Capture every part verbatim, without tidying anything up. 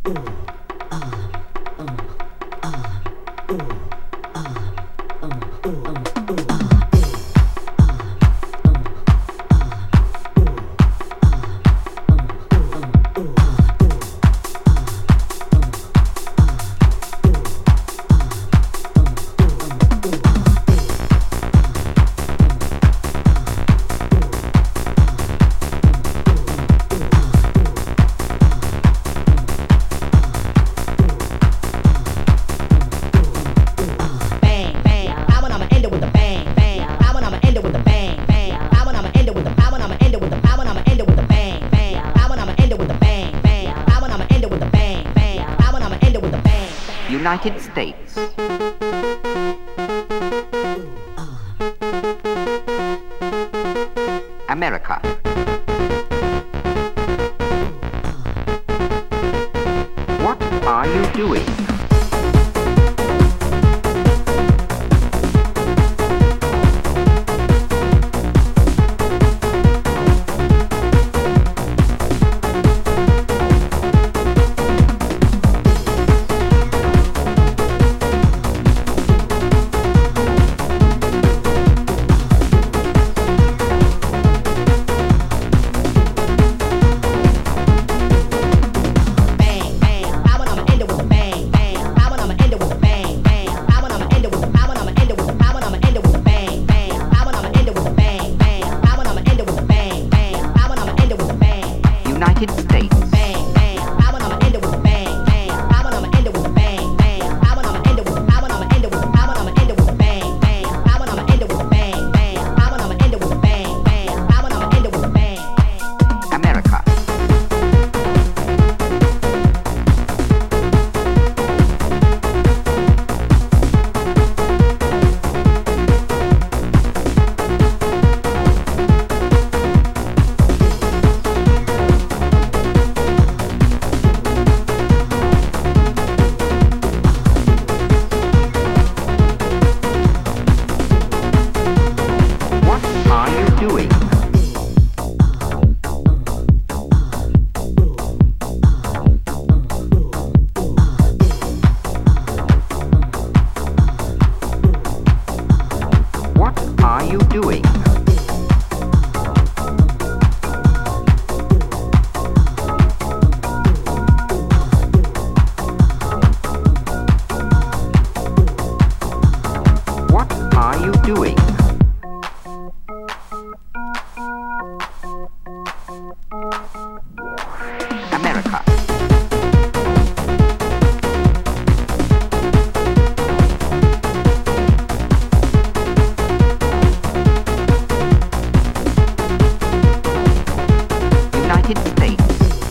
United States. America. What are you doing? United States. Bang, bang. I want I'ma end it with a bang, bang. I want I'ma end it with a bang, bang. I want I'ma end it with I want I'ma end it with I want I'ma end it with a bang, bang. I want I'ma end it with a bang, bang. I want I'ma end it with a bang, bang. I want I'ma end it with a bang, bang. America. Doing? What are you doing? What are you doing? America. United States.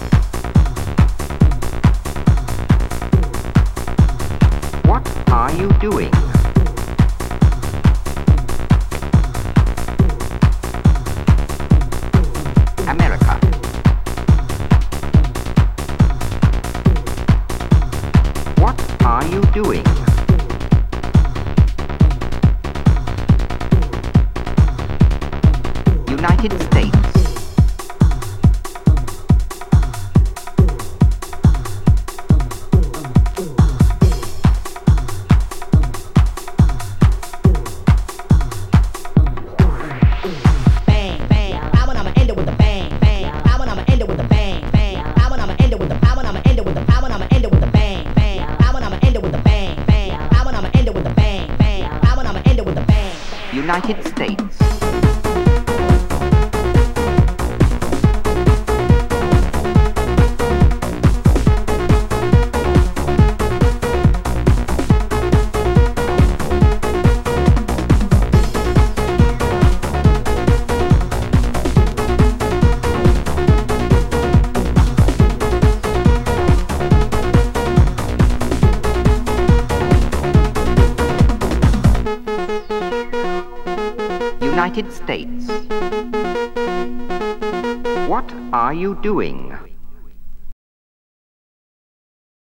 What are you doing? America. What are you doing? United States. Bang, bang. I want I'ma end it with a bang, bang. I want I'ma end it with a bang, bang. I want I'ma end it with a I want I'ma end it with a I want I'ma end it with a bang, bang. I want I'ma end it with a bang, bang. I want I'ma end it with a bang, bang. I want I'ma end it with a bang. United States. United States. What are you doing?